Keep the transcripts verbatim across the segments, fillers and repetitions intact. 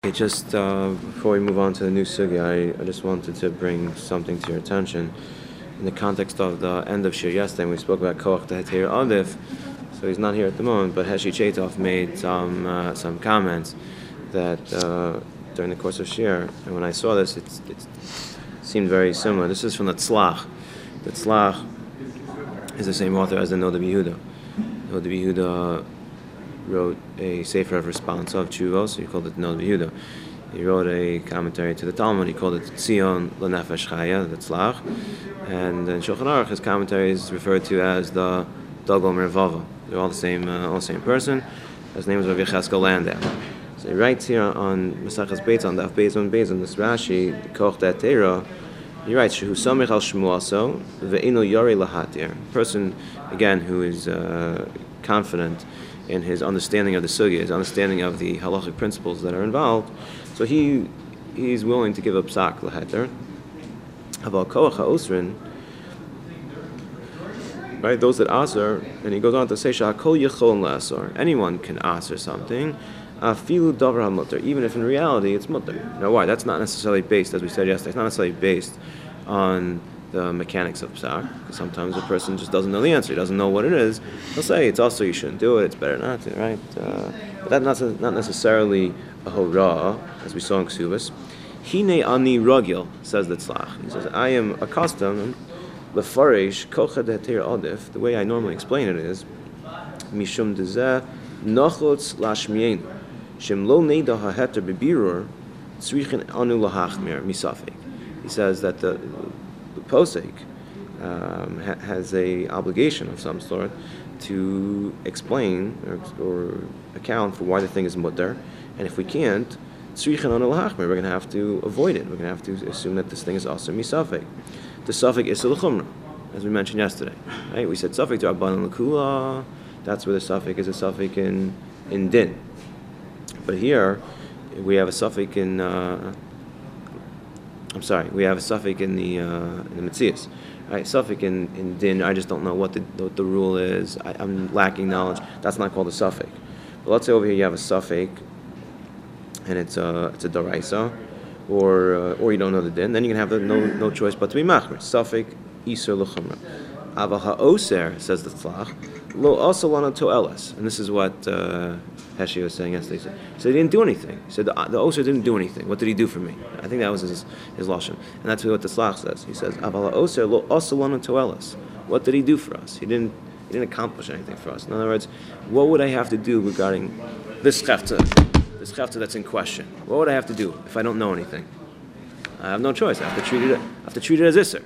Okay, just uh, before we move on to the new sugya, I, I just wanted to bring something to your attention in the context of the end of Shir yesterday. We spoke about Koach Tehetir Adif, so he's not here at the moment, but Heshi Chetov made some uh, some comments that uh, during the course of Shir, and when I saw this, it, it seemed very similar. This is from the Tzlach. The Tzlach is the same author as the Noda B'Yehuda. Noda B'Yehuda wrote a Sefer of response of Tshuva, so he called it Noda B'Yehuda. He wrote a commentary to the Talmud, he called it Tzion L'Nefesh Chaya, the Tzlach. And in Shulchan Aruch, his commentary is referred to as the Dagol Mervava. They're all the same, uh, all the same person. His name is Rav Yecheskel Landau. So he writes here on Maseches Beitz, on Daf Beitz on Beitz, on this Rashi, Koach Tehetir, he writes, Shehu Samech al Shmuaso, Ve'inu Yori Lahatir. A person, again, who is uh, confident in his understanding of the sugya, his understanding of the halachic principles that are involved, so he he's willing to give up psak laheter. About koach ha'osrin, right? Those that aser, and he goes on to say sha'kol yichol la'asor. Anyone can aser something, afilu davar ha'mutter, even if in reality it's mutter. Now, why? That's not necessarily based, as we said yesterday. It's not necessarily based on the mechanics of psak, because sometimes a person just doesn't know the answer, he doesn't know what it is. He'll say it's also you shouldn't do it, it's better not to, right? Uh, but that's not, not necessarily a hora, as we saw in Ksubas. Hine ani ragil, says the tzlach. He says, I am accustomed, lefarish kocha dehetir adif, the way I normally explain it is, mishum dezeh nachotz lashmienu, shem lo neida haheter bebirur, tzrichin anu lahachmir misafik. He says that the The posek um, ha- has a obligation of some sort to explain or, or account for why the thing is mutter, and if we can't, we're going to have to avoid it. We're going to have to assume that this thing is also misafek. The suffix is l'chumra, as we mentioned yesterday. Right? We said suffix to Rabbanan l'kula. That's where the suffix is a suffix in in din. But here we have a suffix in. Uh, I'm sorry, we have a suffix in the uh, in the Metzias. Right, suffix in, in din, I just don't know what the what the rule is. I, I'm lacking knowledge. That's not called a suffix. But let's say over here you have a suffix, and it's a it's a daraisa, or uh, or you don't know the din. Then you can have the, no no choice but to be machmer. Suffix isur l'chumra. Aval ha'oser, says the tzlach, lo also lana to elas, and this is what uh, Heshi was saying yesterday. He said he didn't do anything. He said the, the oser didn't do anything. What did he do for me? I think that was his his lashon, and that's what the tzlach says. He says aval ha'oser lo also lana to elas. What did he do for us? He didn't he didn't accomplish anything for us. In other words, what would I have to do regarding this chefta, this chefta that's in question? What would I have to do if I don't know anything? I have no choice. I have to treat it. I have to treat it as iser.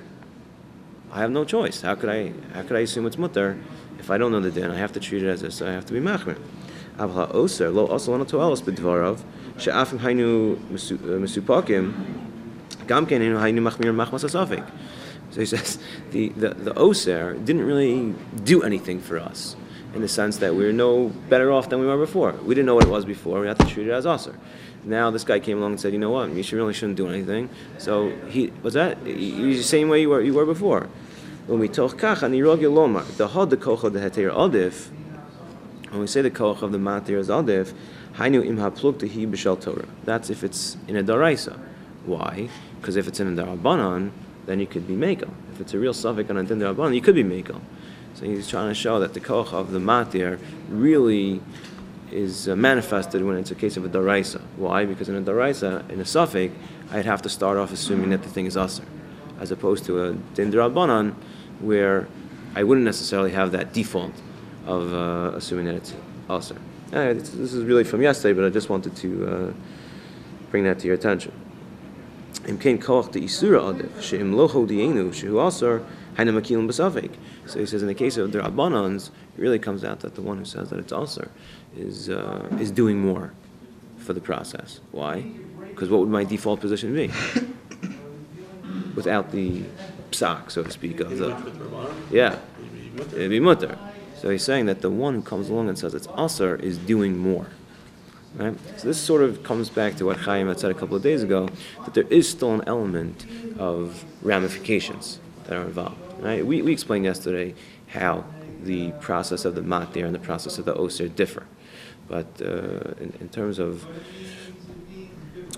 I have no choice. How could I? How could I assume it's mutter if I don't know the din? I have to treat it as this. I have to be machmer. Avla oser lo also lana to elas b'dvarav she'afim haynu mesupakim gam ken haynu haynu machmir machmas asafik. So he says the the the oser didn't really do anything for us in the sense that we were no better off than we were before. We didn't know what it was before. We had to treat it as oser. Now this guy came along and said, you know what, you should really shouldn't do anything. So he was that he's the same way you were you were before. When we talk kach ani rogil lomar the had the koch of the heter adif. When we say the koch of the matir is adif, hainu im hapluk tehi b'shel Torah. That's if it's in a daraisa. Why? Because if it's in a darabanan, then you could be mekel. If it's a real suffix on a din darabanan, you could be mekel. So he's trying to show that the koch of the matir really is uh, manifested when it's a case of a daraisa. Why? Because in a daraisa, in a suffix, I'd have to start off assuming that the thing is aser, as opposed to a din darabanan, where I wouldn't necessarily have that default of uh, assuming that it's aser. Uh, this is really from yesterday, but I just wanted to uh, bring that to your attention. So he says in the case of the Rabbanans, it really comes out that the one who says that it's aser is uh, is doing more for the process. Why? Because what would my default position be without the psak, so to speak, of the yeah, it'd be mutter. So he's saying that the one who comes along and says it's aser is doing more. Right? So this sort of comes back to what Chaim had said a couple of days ago, that there is still an element of ramifications that are involved. Right? We we explained yesterday how the process of the matir and the process of the oser differ, but uh, in, in terms of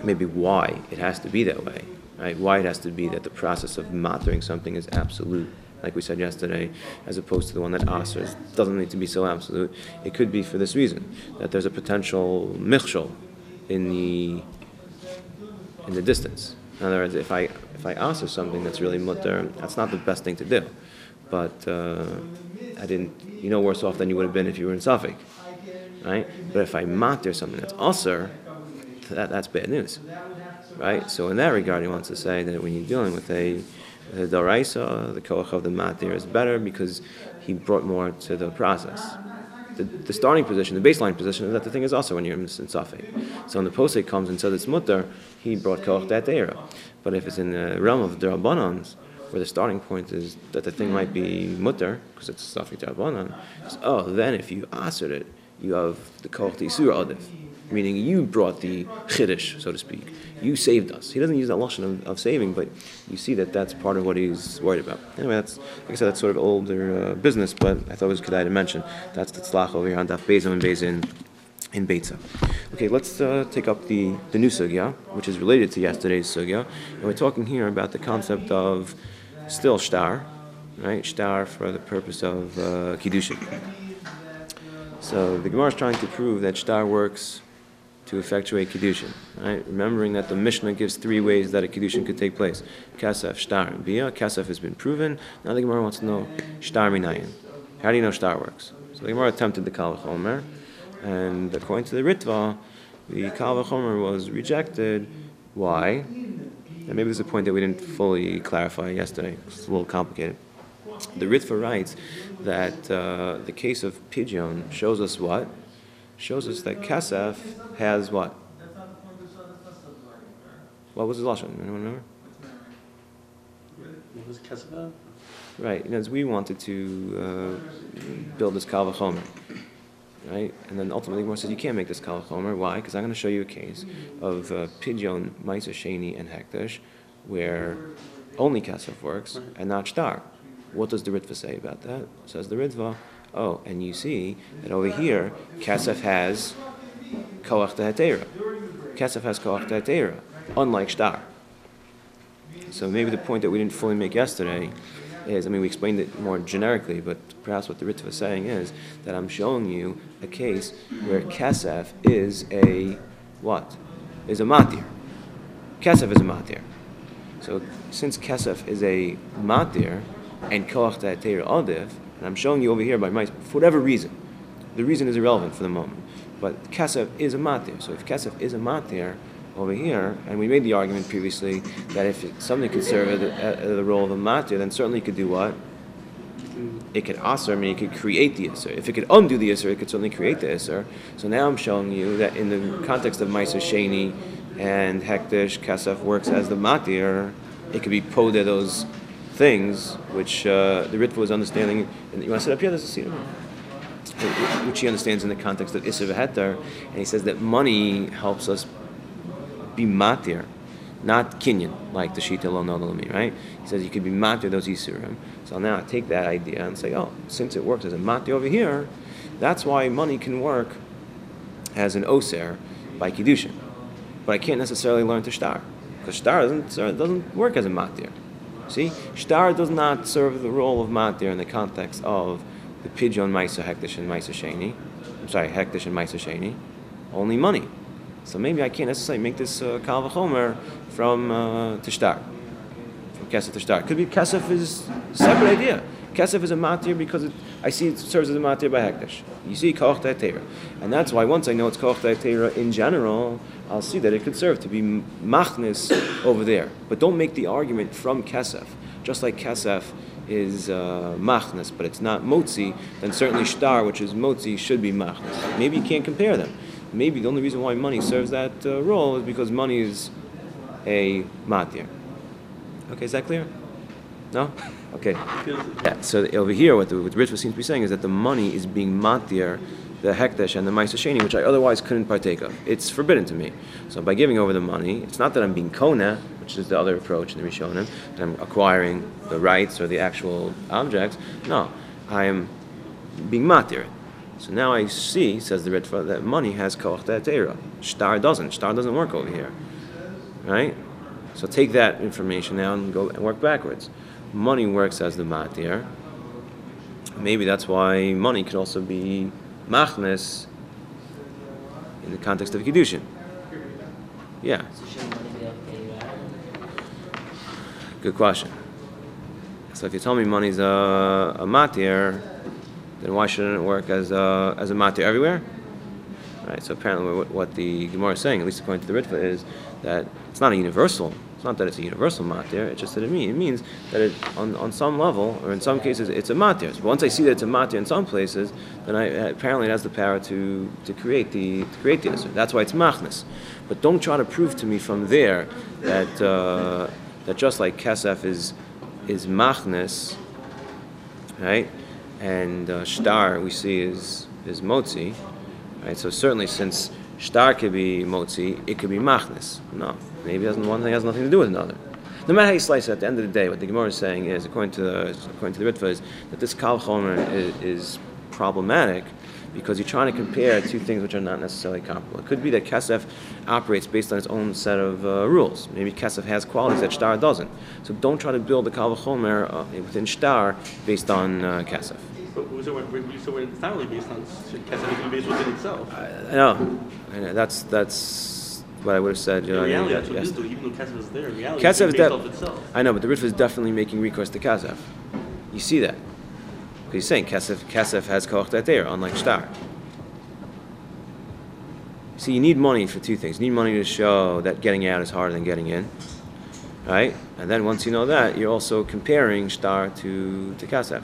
maybe why it has to be that way, right? Why it has to be that the process of matering something is absolute, like we said yesterday, as opposed to the one that asers doesn't need to be so absolute. It could be for this reason, that there's a potential michshol in the in the distance. In other words, if I if I aser something that's really mutter, that's not the best thing to do. But uh, I didn't, you know, worse off than you would have been if you were in Suffolk, right? But if I mater something that's aser, that that's bad news, right? So in that regard, he wants to say that when you're dealing with a the Daraisa, the koach of the matir is better because he brought more to the process. The, the starting position, the baseline position, is that the thing is also when you're in Safek. So when the posek comes and says it's mutter, he brought koach that era. But if it's in the realm of the Rabbanans, where the starting point is that the thing might be mutter, because it's Safek Rabbanan, oh, then if you answered it, you have the koach the Isur Adif, meaning you brought the chiddush, so to speak. You saved us. He doesn't use that lashon of, of saving, but you see that that's part of what he's worried about. Anyway, that's, like I said, that's sort of older uh, business, but I thought it was kedai to mention. That's the tzlach over here on Daf Bezim and Bezin in Beitza. Okay, let's uh, take up the, the new sugya, which is related to yesterday's sugya. And we're talking here about the concept of still shtar, right? Shtar for the purpose of uh, kiddushin. So the Gemara is trying to prove that shtar works to effectuate Kiddushin, right? Remembering that the Mishnah gives three ways that a Kiddushin could take place. Kasef, Shtar, and Bia. Kasef has been proven. Now the Gemara wants to know Shtar Minayin. How do you know Shtar works? So the Gemara attempted the Kal V'chomer, and according to the Ritva, the Kal V'chomer was rejected. Why? And maybe there's a point that we didn't fully clarify yesterday. It's a little complicated. The Ritva writes that uh, the case of Pidyon shows us what? Shows us that Kasef has what? What was his lashon? Anyone remember? What was Kasef? Right. You know, as we wanted to uh, build this Kal V'chomer, right? And then ultimately, Gemara says you can't make this Kal V'chomer. Why? Because I'm going to show you a case of uh, Pidyon, Ma'aser Sheni, and Hekdesh, where only Kasef works and not Shtar. What does the Ritva say about that? Says the Ritva. Oh, and you see that over here, Kasef has Koach Tehetera. Kasef has Koach Tehetera, unlike Shtar. So maybe the point that we didn't fully make yesterday is, I mean, we explained it more generically, but perhaps what the Ritva is saying is that I'm showing you a case where Kasef is a, what? Is a matir. Kasef is a matir. So since Kasef is a matir and Koach Tehetera adif, and I'm showing you over here by mice, for whatever reason. The reason is irrelevant for the moment. But Kasef is a matir. So if Kasef is a matir over here, and we made the argument previously that if it, something could serve the, uh, the role of a matir, then certainly it could do what? It could aser, I mean it could create the iser. If it could undo the iser, it could certainly create the iser. So now I'm showing you that in the context of Ma'aser Sheni and Hekdesh, Kasef works as the matir. It could be podeh those things which uh, the Ritva was understanding, and you want to sit up here, there's a seat, which he understands in the context of Isser v'Heter, and he says that money helps us be matir, not kinyan, like the Shita lo nodolami, right? He says you could be matir those Isurim. So now I take that idea and say, oh, since it works as a matir over here, that's why money can work as an oser by Kiddushin. But I can't necessarily learn to shtar, because shtar doesn't, doesn't work as a matir. See, shtar does not serve the role of matir in the context of the pidyon ma'aser hekdesh and ma'aser sheni. I'm sorry, hekdesh and ma'aser sheni. Only money. So maybe I can't necessarily make this uh, kal v'chomer from uh, to shtar, from kesef to shtar. Could be kesef is a separate idea. Kesef is a matir because it, I see it serves as a matir by hekdesh. You see koach te'atera, and that's why once I know it's koach te'atera in general, I'll see that it could serve to be machnis over there. But don't make the argument from kesef. Just like kesef is uh, machnis, but it's not motzi, then certainly shtar, which is motzi, should be machnis. Maybe you can't compare them. Maybe the only reason why money serves that uh, role is because money is a matir. Okay, is that clear? No? Okay. Yeah, so over here, what the what Ritva seems to be saying is that the money is being matir, the hekdesh and the ma'aser sheni, which I otherwise couldn't partake of. It's forbidden to me. So by giving over the money, it's not that I'm being kona, which is the other approach in the Rishonim, and I'm acquiring the rights or the actual objects. No, I am being matir. So now I see, says the Ritva, that money has koach te'atera. Shtar doesn't. Shtar doesn't work over here. right? So take that information now and go and work backwards. Money works as the matir. Maybe that's why money could also be machnes in the context of Kiddushin. Yeah. Good question. So if you tell me money's a, a matir, then why shouldn't it work as a, as a matir everywhere? Right. So apparently what, what the Gemara is saying, at least according to the Ritva, is that it's not a universal. It's not that it's a universal matir. It's just that it means it means that it, on on some level, or in some cases, it's a matir. But once I see that it's a matir in some places, then I apparently it has the power to to create the to create the answer. That's why it's machnes. But don't try to prove to me from there that uh, that just like kesef is is machnes, right? And uh, shtar we see is is motzi, right? So certainly since shtar could be motzi, it could be machnes. No, maybe it doesn't, one thing has nothing to do with another. No matter how you slice it, at the end of the day, what the Gemara is saying is, according to the, according to the Ritva, is that this kal chomer is, is problematic because you're trying to compare two things which are not necessarily comparable. It could be that kesef operates based on its own set of uh, rules. Maybe kesef has qualities that shtar doesn't. So don't try to build the kal chomer uh, within shtar based on uh, kesef. So we're, so we're entirely based on kesef is based within itself. I, I know. I know. That's that's what I would have said. You know, in reality, I that's mean, what yes. it is, though. Even though kesef is there, in reality, Kesef it's is based def- off itself. I know, but the Ritva is definitely making recourse to kesef. You see that? Because he's saying kesef, kesef has koach dater, unlike shtar. See, you need money for two things. You need money to show that getting out is harder than getting in, right? And then once you know that, you're also comparing shtar to to kesef.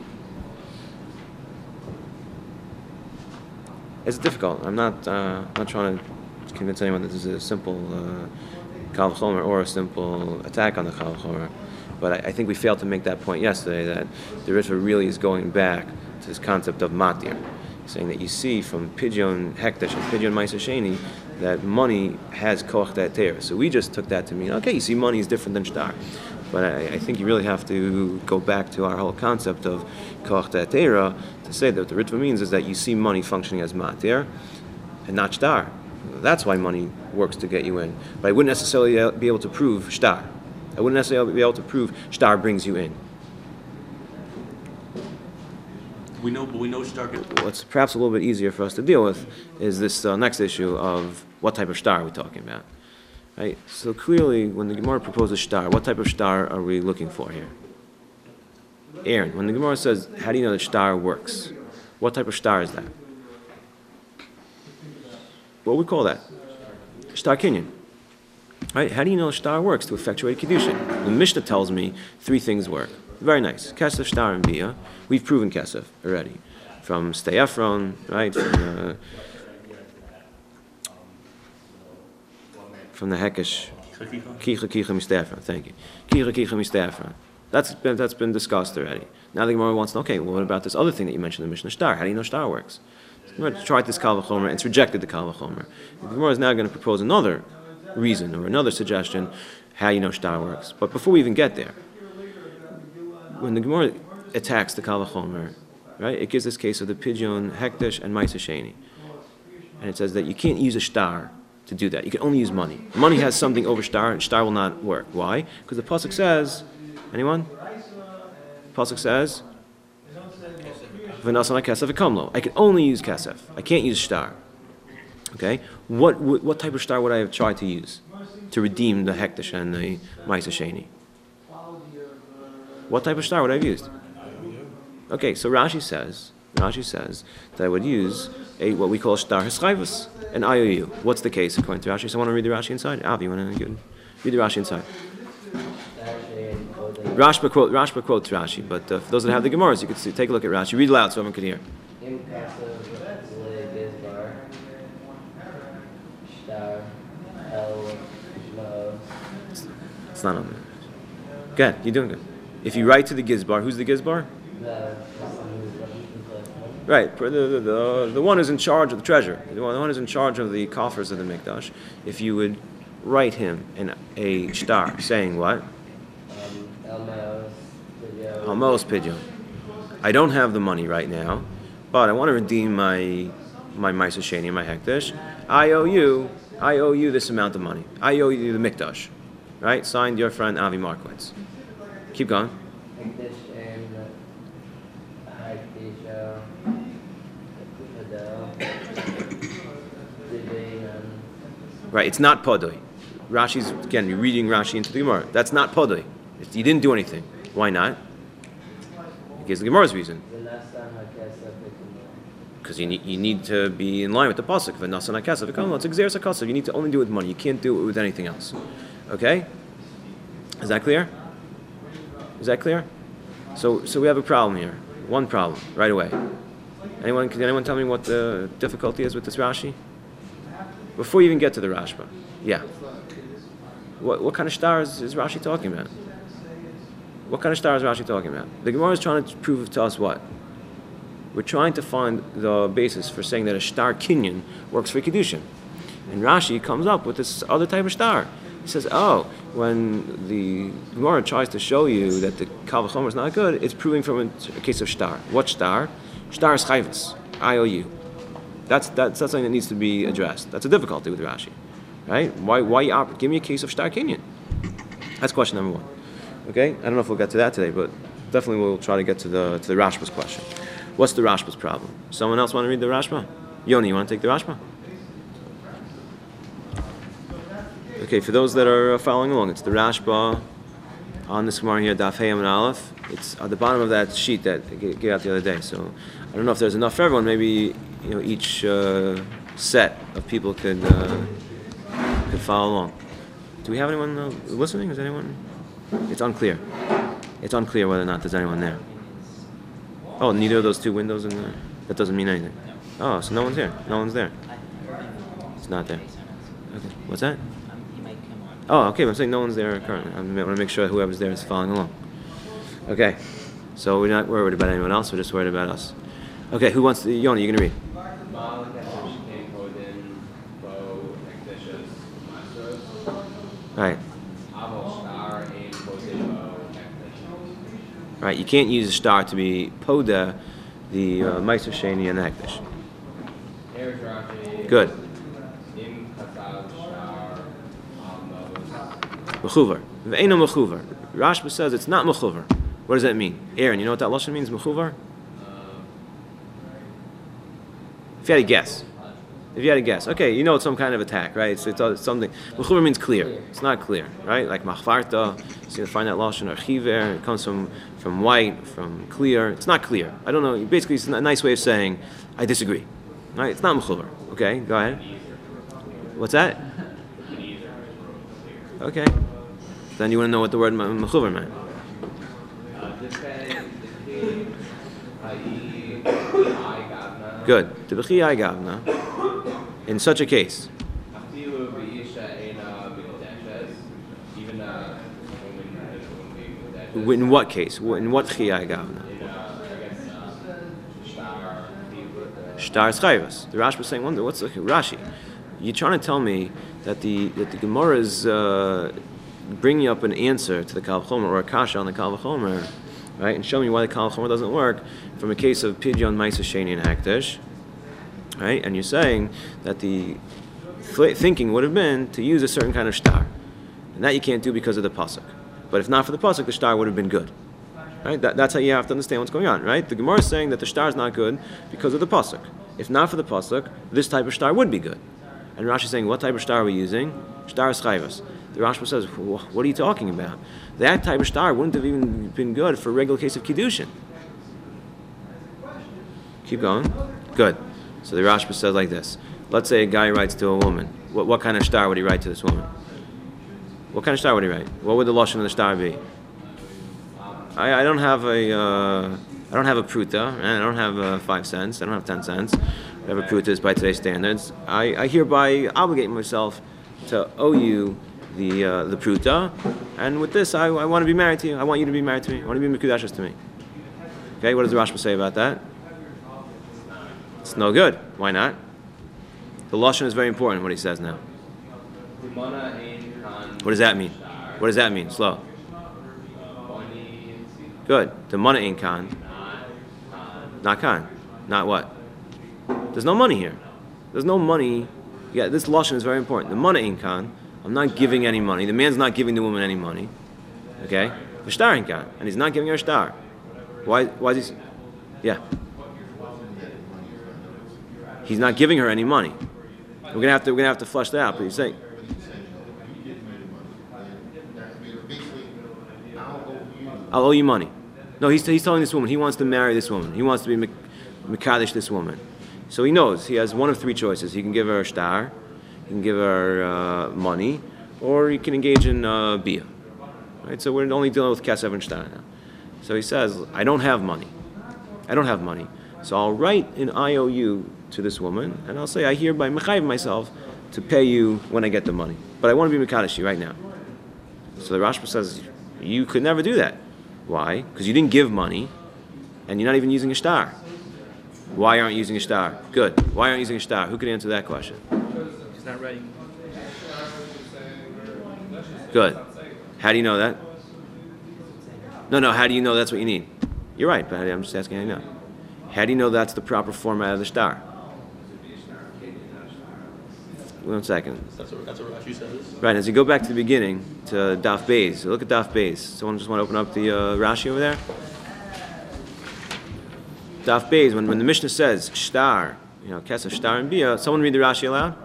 It's difficult. I'm not. Uh, I'm not trying to convince anyone that this is a simple uh, kal v'chomer or a simple attack on the kal v'chomer. But I, I think we failed to make that point yesterday. That the Ritva really is going back to this concept of matir, saying that you see from Pidyon Hekdesh and Pidyon Ma'aser Sheni that money has koach dater. So we just took that to mean, okay, you see, money is different than shtar. But I, I think you really have to go back to our whole concept of koach dater to say that what the Ritva means is that you see money functioning as matir and not shtar. That's why money works to get you in. But I wouldn't necessarily be able to prove shtar. I wouldn't necessarily be able to prove shtar brings you in. We know, but we know shtar. What's perhaps a little bit easier for us to deal with is this uh, next issue of what type of shtar are we talking about. Right? So clearly, when the Gemara proposes shtar, what type of shtar are we looking for here? Aaron, when the Gemara says, how do you know that shtar works? What type of shtar is that? What do we call that? Shtar kinyan. Right? How do you know shtar works to effectuate Kiddushin? The Mishnah tells me three things work. Very nice. Kesef, shtar, and bia. We've proven kesef already. From Steyefron, right? From, uh, from the Hekesh. Kicha Kicha Mistefron. Thank you. Kicha Kicha Mistefron. That's been, that's been discussed already. Now the Gemara wants to know, okay, well, what about this other thing that you mentioned in the Mishnah, shtar? How do you know shtar works? The Gemara tried this kal v'chomer, and it's rejected the kal v'chomer. The Gemara is now going to propose another reason or another suggestion how you know shtar works. But before we even get there, when the Gemara attacks the kal v'chomer, right, it gives this case of the Pidyon Hekdesh and Ma'aser Sheni. And it says that you can't use a shtar to do that. You can only use money. Money has something over shtar, and shtar will not work. Why? Because the pasuk says, anyone? The pasuk says, "V'nasana kesef v'kamlo." I can only use kesef. I can't use shtar. Okay. What what type of shtar would I have tried to use to redeem the hekdesh and the Ma'aser Sheni? What type of shtar would I have used? Okay. So Rashi says, Rashi says that I would use a what we call shtar haschayvus, an I O U. What's the case according to Rashi? So I want to read the Rashi inside. Avi, you want to read the Rashi inside? Rashba quote Rashba quotes Rashi, but uh, for those that have the Gemaras, you could see, take a look at Rashi. Read loud so everyone can hear. It's not on there. Good, you're doing good. If you write to the Gizbar, who's the Gizbar? Right, the, the, the, the one who's in charge of the treasure, the one, the one who's in charge of the coffers of the Mikdash. If you would write him in a shtar saying what? Almos Pidyon. I don't have the money right now, but I want to redeem my my Ma'aser Sheni, my Hekdesh. I owe you I owe you this amount of money. I owe you the mikdash, right? Signed your friend Avi Markowitz. Keep going. Right, it's not podoi. Rashi's, again, you're reading Rashi into the Gemara. That's not podoi. You didn't do anything. Why not? He gives the Gemara's reason. Because you need, you need to be in line with the pasuk. V'nasan hakasav v'kamlo. It's exeris hakasav. You need to only do it with money. You can't do it with anything else. Okay? Is that clear? Is that clear? So, so we have a problem here. One problem right away. Anyone? Can anyone tell me what the difficulty is with this Rashi? Before you even get to the Rashba. Yeah. What what kind of star is, is Rashi talking about? What kind of star is Rashi talking about? The Gemara is trying to prove to us what? We're trying to find the basis for saying that a star kinyan works for Kiddushin. And Rashi comes up with this other type of star. He says, oh, when the Gemara tries to show you that the Kal V'chomer is not good, it's proving from a, a case of star. What star? Star is chayvus. I O U. That's, that's, that's something that needs to be addressed. That's a difficulty with Rashi. Right? Why, why operate? Give me a case of star kinyan. That's question number one. Okay? I don't know if we'll get to that today, but definitely we'll try to get to the to the Rashba's question. What's the Rashba's problem? Someone else want to read the Rashba? Yoni, you want to take the Rashba? Okay, for those that are following along, it's the Rashba on this Gemara here, Daf Hey and Aleph. It's at the bottom of that sheet that I gave out the other day. So I don't know if there's enough for everyone. Maybe you know each uh, set of people could uh, could follow along. Do we have anyone uh, listening? Is anyone? It's unclear. It's unclear whether or not there's anyone there. Oh, neither of those two windows in there? That doesn't mean anything. Oh, so no one's here. No one's there. It's not there. Okay. What's that? Oh, okay. I'm saying no one's there currently. I want to make sure whoever's there is following along. Okay. So we're not worried about anyone else. We're just worried about us. Okay. Who wants to? Yoni, you're going to read. Right. Right, you can't use a star to be poda, the uh, Meiser Sheni and the Hekdesh. Good. Mechuvar. V'eino mechuvar. Rashba says it's not mechuvar. What does that mean? Aaron, you know what that lashon means, mechuvar? If you had a guess. If you had a guess. Okay, you know it's some kind of attack, right? It's, it's, it's something. Mechuvar means clear. It's not clear, right? Like machvarta, so you find that lashon, or chiver, it comes from, from white, from clear. It's not clear. I don't know. Basically, it's a nice way of saying, I disagree. Right? It's not mechuvar. Okay, go ahead. What's that? Okay. Then you want to know what the word mechuvar meant. Good. Tibechi ai gavna. In such a case. In what case? In what chi ai gavna? Shtar chayvus. The Rashi was saying, wonder what's okay, Rashi? You're trying to tell me that the that the Gemara is uh, bringing up an answer to the Kal V'chomer or a kasha on the Kal V'chomer, right? And showing me why the Kal V'chomer doesn't work from a case of pidyon ma'aser sheni and hekdesh, right? And you're saying that the thinking would have been to use a certain kind of shtar, and that you can't do because of the pasuk. But if not for the pasuk, the shtar would have been good. Right? That, that's how you have to understand what's going on, right? The Gemara is saying that the shtar is not good because of the pasuk. If not for the pasuk, this type of shtar would be good. And Rashi is saying, what type of shtar are we using? Shtar is chayvus. The Rashi says, what are you talking about? That type of shtar wouldn't have even been good for a regular case of kiddushin. Keep going. Good. So the Rashi says like this. Let's say a guy writes to a woman. What, what kind of shtar would he write to this woman? What kind of shtar would he write? What would the lashon of the shtar be? I, I don't have a uh, I don't have a pruta, and I don't have uh, five cents. I don't have ten cents. Whatever pruta is by today's standards. I, I hereby obligate myself to owe you the uh, the pruta, and with this, I, I want to be married to you. I want you to be married to me. I want to be mikudashos to me. Okay, what does the Rashba say about that? It's no good. Why not? The lashon is very important. What he says now. What does that mean? What does that mean? Slow. Good. The mana ain't kan. Not kan. Not what? There's no money here. There's no money Yeah, this lashon is very important. The mana inkan. I'm not giving any money. The man's not giving the woman any money. Okay? The shtar inkan, and he's not giving her a shtar. Why? Why is he? Yeah. He's not giving her any money. We're gonna have to. We're gonna have to flush that out. But he's saying. I'll owe you money. No, he's, he's telling this woman he wants to marry this woman. He wants to be Mekadesh this woman. So he knows he has one of three choices. He can give her a shtar, he can give her uh, money, or he can engage in uh, bia. Right? So we're only dealing with kesef and shtar now. So he says, I don't have money. I don't have money. So I'll write an I O U to this woman, and I'll say, I hereby mechayiv myself to pay you when I get the money. But I want to be Mekadesh you right now. So the Rashba says, you could never do that. Why? Because you didn't give money, and you're not even using a shtar. Why aren't you using a shtar? Good. Why aren't you using a shtar? Who can answer that question? He's not ready. Good. How do you know that? No, no, how do you know that's what you need? You're right, but I'm just asking how you know. How do you know that's the proper format of the shtar? One second. That's what, that's what Rashi says. Right, as you go back to the beginning, to Daf Beis, look at Daf Beis. Someone just want to open up the uh, Rashi over there? Daf Beis, when, when the Mishnah says shtar, you know, kesef, shtar, and bia, someone read the Rashi aloud?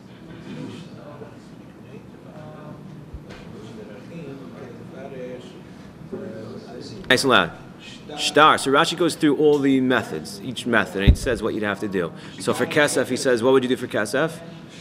Nice and loud. Shtar. So Rashi goes through all the methods, each method, and it says what you'd have to do. So for kesef, he says, what would you do for kesef?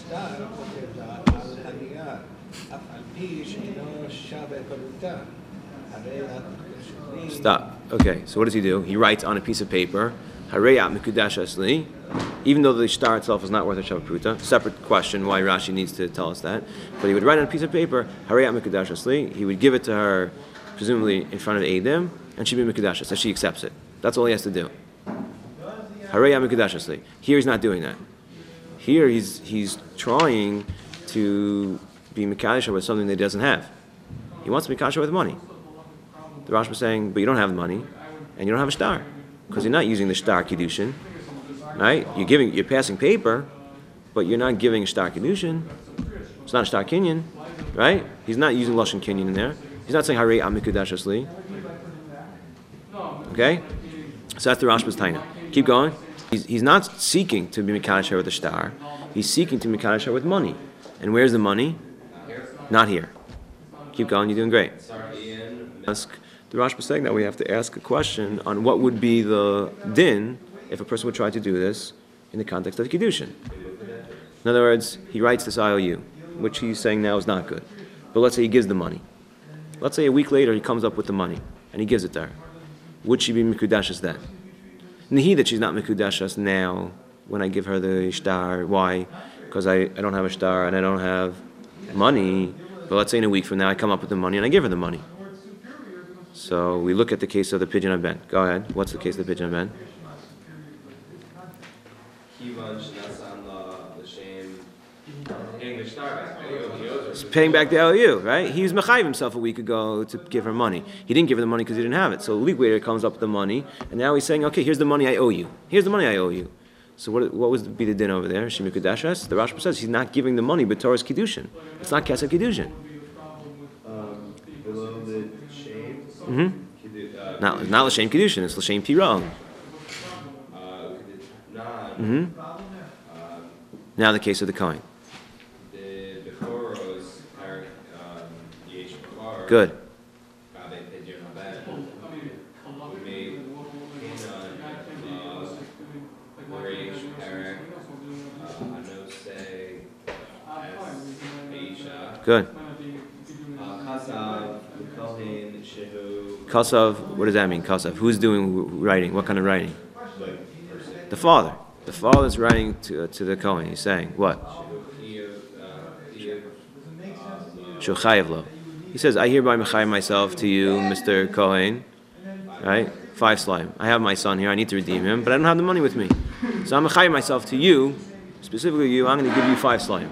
Stop. Okay, so what does he do? He writes on a piece of paper, Hareyat Mikudash Asli, even though the shtar itself is not worth a Shavapruta. Separate question why Rashi needs to tell us that. But he would write on a piece of paper, Hareyat Mikudash Asli. He would give it to her, presumably in front of Eidim, and she'd be Mikudash, so she accepts it. That's all he has to do. Hareyat Mikudash Asli. Here he's not doing that. Here he's he's trying to be Mekadesh with something that he doesn't have. He wants to be Mekadesh with money. The Rashba is saying, but you don't have the money, and you don't have a shtar, because you're not using the shtar kiddushin, right? You're giving, you're passing paper, but you're not giving a shtar kiddushin. It's not a shtar kinyan, right? He's not using lashon kinyan in there. He's not saying harei amikudash asli. Okay, so that's the Rashba's taina. Keep going. He's, he's not seeking to be mekadesh with a shtar. He's seeking to be mekadesh with money. And where's the money? Not here. Keep going. You're doing great. Ask the Rashba saying that we have to ask a question on what would be the din if a person would try to do this in the context of kiddushin. In other words, he writes this I O U, which he's saying now is not good. But let's say he gives the money. Let's say a week later he comes up with the money and he gives it to her. Would she be mikudashas then? Nihi that she's not mikudashas now when I give her the shtar. Why? Because I, I don't have a shtar and I don't have money. But let's say in a week from now I come up with the money and I give her the money. So we look at the case of the pigeon ben. Go ahead. What's the case of the pigeon ben? He's paying back the L U, right? He was mechayiv himself a week ago to give her money. He didn't give her the money because he didn't have it. So a week later comes up with the money, and now he's saying, okay, here's the money I owe you. Here's the money I owe you. So what what would be the din over there? Shemi Kudashas? The Rashba says he's not giving the money, but Torah's Kiddushin. It's not Kesef Kiddushin. Um, below the shame? Mm-hmm. Uh, not, it's not L'Shem Kiddushin, it's L'Shem Pirah. Mm-hmm. Now the case of the Kohen. Good. Good. Kasav, what does that mean? Kasav. Who's doing writing? What kind of writing? The father. The father's writing to, to the Kohen. He's saying, what? Shochayev lo. He says, I hereby mechayev myself to you, Mister Kohen. Right? Five slime. I have my son here. I need to redeem him, but I don't have the money with me. So I'm mechayev myself to you, specifically you. I'm going to give you five slime.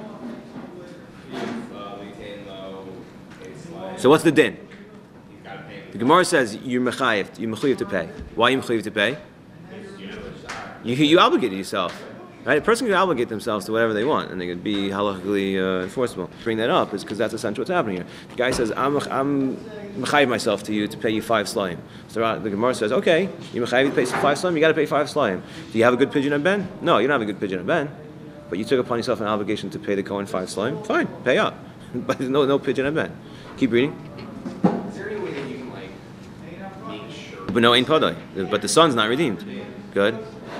So what's the din? The Gemara says you're mechayev, you're mechayev to pay. Why are you mechayev to pay? You, you obligated yourself. Right? A person can obligate themselves to whatever they want, and they could be halachically uh, enforceable. Bring that up is because that's essentially what's happening here. The guy says, "I'm I'm mechayiv myself to you to pay you five slayim." So the Gemara says, "Okay, you mechayiv to pay five slayim. You got to pay five slayim. Do you have a good pigeon and ben? No, you don't have a good pigeon and ben, but you took upon yourself an obligation to pay the Kohen five slayim. Fine, pay up, but there's no no pigeon and ben. Keep reading." Is there any way that you can like make sure? But no, ain't padai. But the son's not redeemed. Good.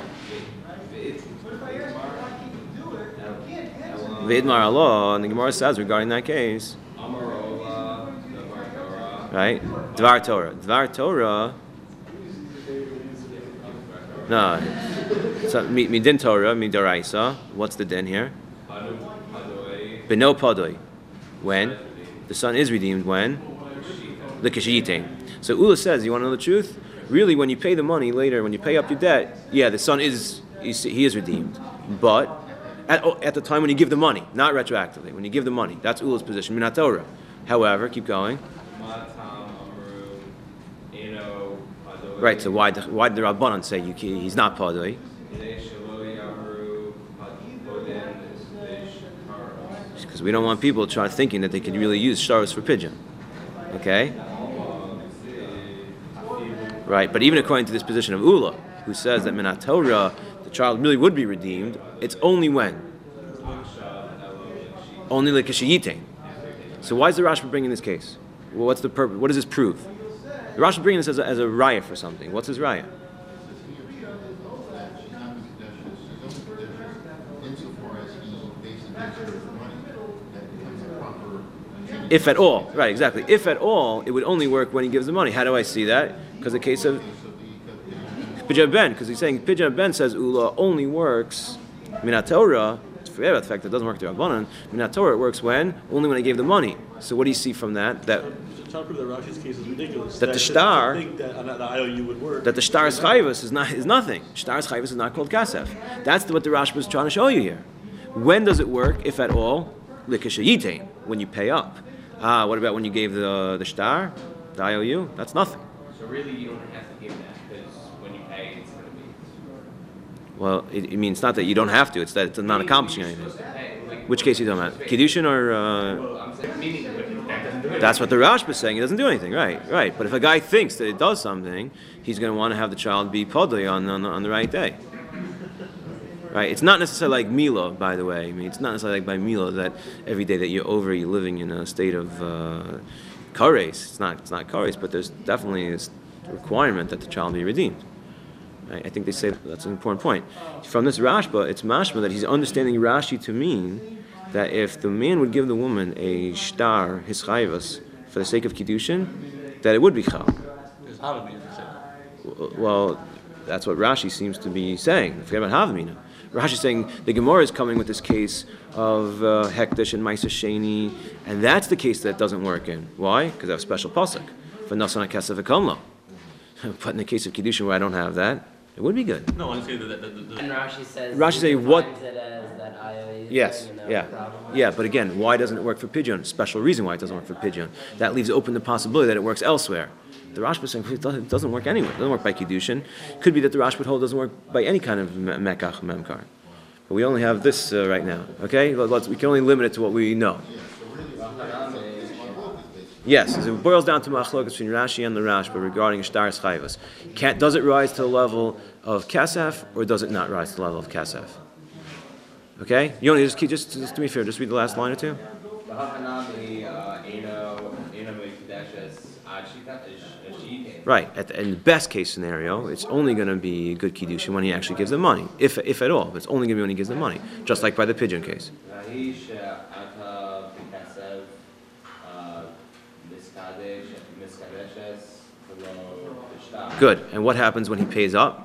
V'idmar Allah, and the Gemara says regarding that case, right? Dvar Torah. Dvar Torah. No. So, midin Torah, midaraisa. What's the din here? Beno padoi. When? The son is redeemed when? The kashiyitain. So Ula says, you want to know the truth? Really, when you pay the money later, when you pay up your debt, yeah, the son is, he is redeemed. But At, oh, at the time when you give the money, not retroactively, when you give the money. That's Ula's position, Minat Torah. However, keep going. Right, so why, why did the Rabbanan say you, he's not Padoi? Because we don't want people trying thinking that they could really use sharos for pigeon. Okay? Right, but even according to this position of Ula, who says that Minat Torah, child really would be redeemed, it's only when? Only like a sheyitain. So why is the Rashba bringing this case? Well, what's the purpose? What does this prove? The Rashba bringing this as a, as a raya for something. What's his raya? If at all, right, exactly. If at all, it would only work when he gives the money. How do I see that? Because the case of Pidyon Ben, because he's saying Pidyon Ben says Ula only works Minat Torah. Forget about the fact that it doesn't work the Rabbanan. Minat Torah it works when? Only when I gave the money. So what do you see from that? That trying to prove that Rashi's case is ridiculous. That, that the shtar, that, that the I O U would work. That the shtar's chayvus is not is nothing. Shtar's chayvus is not called kasef. That's what the Rashba is trying to show you here. When does it work, if at all? Likashayitain, when you pay up. Ah, what about when you gave the the shtar, the I O U? That's nothing. So really, you don't have to give that because when you pay, it's going to be. Well, it, it means not that you don't have to. It's that it's not accomplishing anything. Which case are you talking about? Kiddushin or? Uh, that's what the Rashba is saying. It doesn't do anything, right? Right. But if a guy thinks that it does something, he's going to want to have the child be podli on, on on the right day. Right. It's not necessarily like Mila, by the way. I mean, it's not necessarily like by Mila that every day that you're over, you're living in a state of uh, kares. It's not. It's not kares, but there's definitely this requirement that the child be redeemed. Right? I think they say that that's an important point. From this Rashba, it's mashma that he's understanding Rashi to mean that if the man would give the woman a shtar, his chayvus, for the sake of kiddushin, that it would be chal. There's Havamina, you said. Well, that's what Rashi seems to be saying. Forget about Havamina. Rashi is saying the Gemara is coming with this case of uh, Hekdesh and Maisa Sheni, and that's the case that doesn't work in. Why? Because I have a special pasuk for Nasan HaKesef V'Kamlo. But in the case of Kiddushin where I don't have that, it would be good. No, I'm saying that. that, that, that And Rashi says. Rashi say what? It as that I O U Yes, thing, and yeah, problem. yeah. But again, why doesn't it work for Pidyon? Special reason why it doesn't work for Pidyon. That leaves open the possibility that it works elsewhere. The Rashba is saying it doesn't, it doesn't work anywhere. It doesn't work by Kiddushin. Could be that the Rashba would hold doesn't work by any kind of Mekach Memkar. But we only have this uh, right now. Okay, Let's, we can only limit it to what we know. Yes, so it boils down to machlokas between Rashi and the Rashba regarding shtar's chayvus. Can't does it rise to the level of kasef or does it not rise to the level of kasef? Okay, you only just keep, just just do me a favor. Just read the last line or two. Right. At the, in the best case scenario, it's only going to be good kiddushin when he actually gives the money, if if at all. But it's only going to be when he gives the money, just like by the pigeon case. Good. And what happens when he pays up?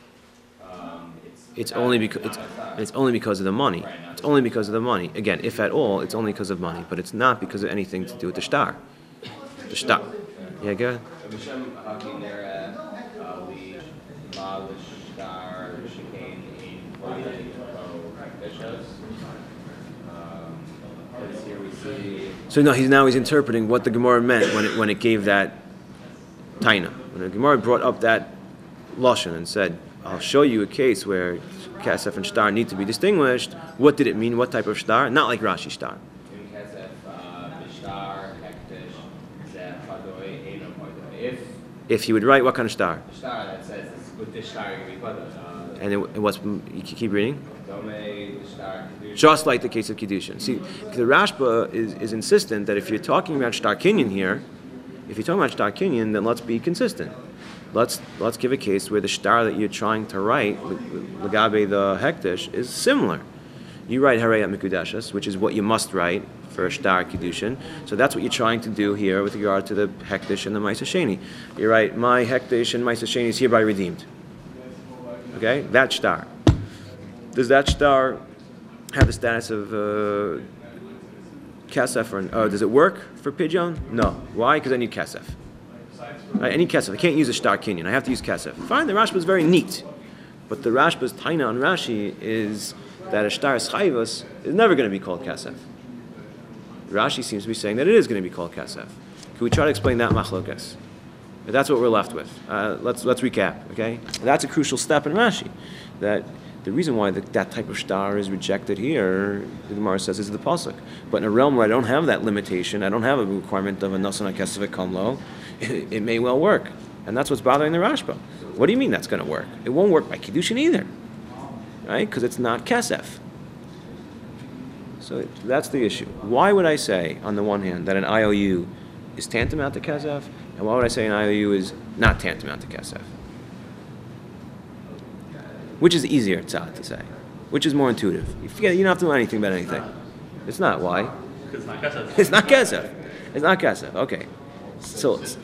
It's only because it's, it's only because of the money. It's only because of the money. Again, if at all, it's only because of money, but it's not because of anything to do with the shtar. The shtar. Yeah, good. So no, he's now he's interpreting what the Gemara meant when it when it gave that taina. When the Gemara brought up that lashon and said, I'll show you a case where kasef and shtar need to be distinguished. What did it mean? What type of shtar? Not like Rashi shtar. In Kesef, uh, Bishtar, Hektish, Zeh, Chadoi, Eino, Poidoi. If If you would write, what kind of shtar? the shtar that says it's with this shtar you're going to be Poidoi. Uh, And it, it was, you can keep reading? Dome, the shtar, Kedusha. Just like the case of Kiddushin. See, the Rashba is, is insistent that if you're talking about shtar kinyan here, if you're talking about shtar kinyan, then let's be consistent. Let's let's give a case where the shtar that you're trying to write, Lagabe the Hektish, is similar. You write Harayat Mikudashas, which is what you must write for a shtar Kiddushin. So that's what you're trying to do here with regard to the Hektish and the Maisa Sheni. You write, my Hektish and Maisa Sheni is hereby redeemed. Okay? That shtar. Does that shtar have the status of uh, Kasef? Or, uh, does it work for Pidyon? No. Why? Because I need Kasef. Right, I need Kesef. I can't use a shtar kinyan. I have to use Kesef. Fine, the Rashba is very neat. But the Rashba's taina on Rashi is that a shtar schayvus is never going to be called Kesef. Rashi seems to be saying that it is going to be called Kesef. Can we try to explain that machlokas? That's what we're left with. Uh, let's let's recap, okay? That's a crucial step in Rashi. That the reason why the, that type of shtar is rejected here, the Gemara says, is the pasuk. But in a realm where I don't have that limitation, I don't have a requirement of a nasan kesef kamlo, it, it may well work. And that's what's bothering the Rashba. What do you mean that's going to work? It won't work by Kiddushin either. Right? Because it's not kesef. So it, that's the issue. Why would I say, on the one hand, that an I O U is tantamount to kesef, and why would I say an I O U is not tantamount to kesef? Which is easier, tzad, to say? Which is more intuitive? You forget, you don't have to know anything about anything. It's not. Why? Because it's not Kesef. It's not kesef. It's not kesef. Okay. So it's,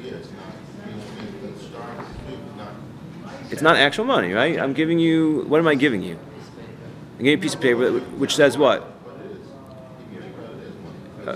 it's not actual money, right? I'm giving you. What am I giving you? I'm giving you a piece of paper which says what? Uh,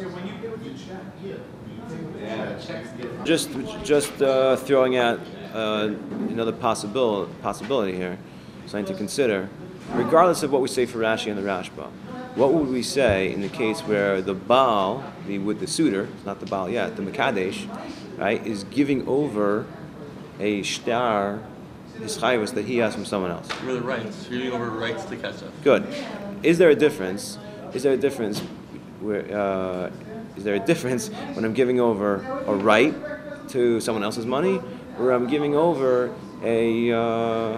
just, just uh, throwing out uh, another possibility, possibility here, something to consider. Regardless of what we say for Rashi and the Rashba, what would we say in the case where the Baal, the with the suitor, not the Baal yet, the Mekadesh, right, is giving over a shtar, his chayvus that he has from someone else? Where the rights, you're giving over rights to Kesef. Good. Is there a difference? Is there a difference? Where uh, is there a difference when I'm giving over a right to someone else's money, or I'm giving over a uh,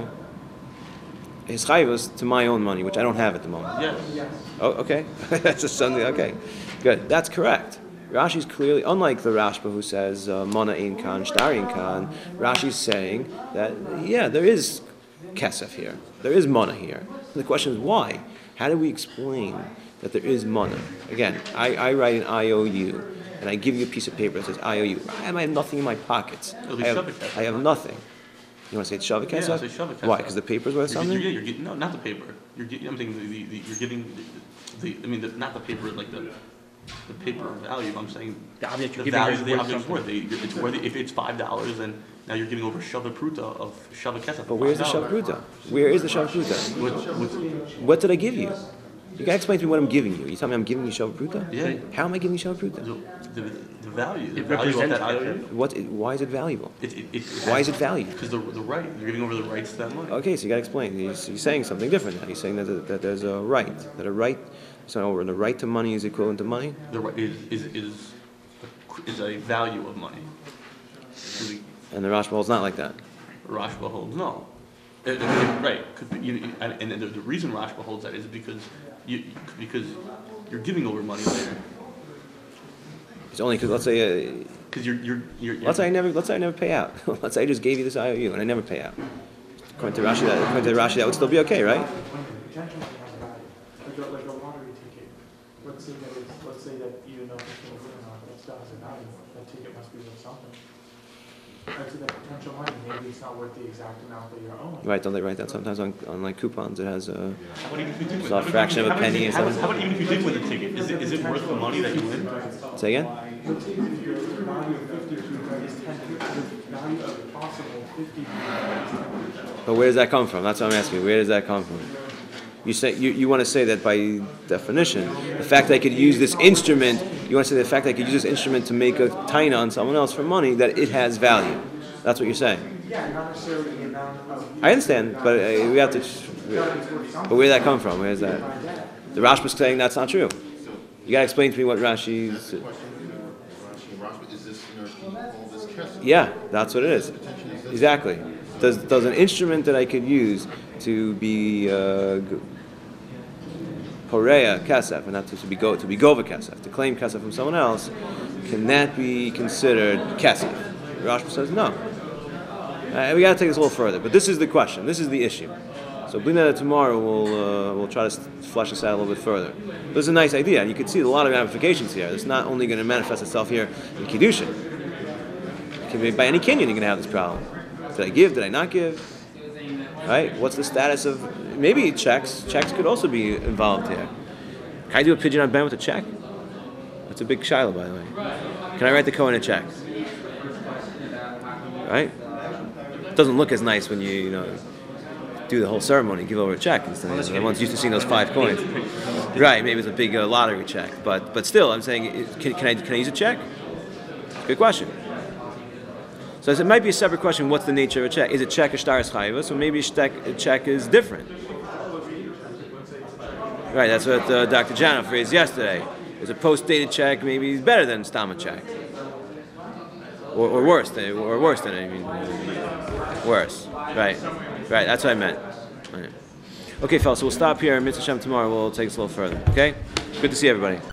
his chayvus to my own money, which I don't have at the moment? Yes. Oh, okay. That's just something. Okay, good. That's correct. Rashi's clearly, unlike the Rashba who says uh, mana ein kan, shtar ein kan. Rashi's saying that yeah, there is kesef here. There is mana here. The question is why? How do we explain that there is mana? Again, I, I write an I O U, and I give you a piece of paper that says I O U. I have nothing in my pockets. It'll be I have, shavik I have nothing. You want to say it's shavik Yeah, kesef? it's a shavik Why? kesef. Because the paper's worth You're, something? you're, you're, getting- no, not the paper. You're getting. I'm saying the, the, the, you're giving the, the. I mean, the, not the paper like the. The paper value. I'm saying The object you're the giving value is the worth object's something. worth. They- It's worth. If it's five dollars, then now you're giving over shava pruta of shava kesef. But where's the shavruta? Where is the shavruta? What, what, What did I give you? You gotta explain to me what I'm giving you. You tell me I'm giving you shavruta? Yeah. How am I giving you shavruta? the, the, the value. The It value of represents that I O U. What? Why is it valuable? It, it, it, Why is it valued? Because the, the right. You're giving over the rights to that money. Okay, so you gotta explain. He's, he's saying something different now. He's saying that, that there's a right, that a right, so over the right to money is equivalent to money. The right is is is a, is a value of money. The And the Rashba is not like that. Rashba holds no. Uh, uh, right. Could be- you- And, and the, the reason Rashba holds that is because you because you're giving over money later. It's only because let's say, uh, Because you're you're you're. you're let's say I never, let's say I never pay out. Let's say I just gave you this I O U and I never pay out. According to Rashi, that according to Rashi, that would still be okay, right? Potential to have value, like a, like a lottery ticket. Let's say that it's, let's say that even though it's going to win or not, that still has a value. That ticket must be worth something. I'd say that potential money, maybe it's not worth the exact amount that you're owing. Right? Don't they write that sometimes on, on like coupons? It has a. How about even if you do It's win? a fraction of a How about penny if or you- how about- something. How about even if you did win the ticket? Is it is it worth the money that you win? Say again? Let's say if your value of fifty is ten, the value of the possible fifty is ten. But where does that come from? That's what I'm asking. Where does that come from? You say you, you want to say that by definition, the fact that I could use this instrument, you want to say the fact that I could use this instrument to make a taina on someone else for money, that it has value. That's what you're saying. Yeah, not necessarily the amount of. I understand, but uh, we have to. But it's worth something. But where did that come from? Where's that? Find that. The Rashba's saying that's not true. You gotta explain to me what Rashi's. Question, you know, Rashi, Rashi, is this, you know, can you call this kesef? Yeah, that's what it is. Exactly. Does does an instrument that I could use to be uh, g- poreya kesef, and not to, to be go to be gova kesef, to claim kesef from someone else, can that be considered kesef? Rashba says no. Uh, we got to take this a little further, but this is the question. This is the issue. So, Blina, tomorrow we'll uh, we'll try to s- flesh this out a little bit further. This is a nice idea, and you can see a lot of ramifications here. It's not only going to manifest itself here in Kiddushin. It can be by any Kenyan you're going to have this problem. Did I give? Did I not give? Right? What's the status of? Maybe checks. Checks could also be involved here. Can I do a pigeon on Ben with a check? That's a big shiloh, by the way. Can I write the Kohen a check? Right? It doesn't look as nice when you you know do the whole ceremony, give over a check instead. Of, everyone's used to seeing those five coins. Right? Maybe it's a big uh, lottery check, but but still, I'm saying, it- can, can I can I use a check? Good question. So it might be a separate question. What's the nature of a check? Is a check a shtaris chayva? So maybe a check, a check is different. Right. That's what uh, Doctor Jano phrased yesterday. Is a post-dated check maybe better than stama check, or, or worse than or worse than I mean worse. Right. Right. That's what I meant. Right. Okay, fellas. So we'll stop here. Mitzvah Shem tomorrow. We'll take this a little further. Okay. Good to see everybody.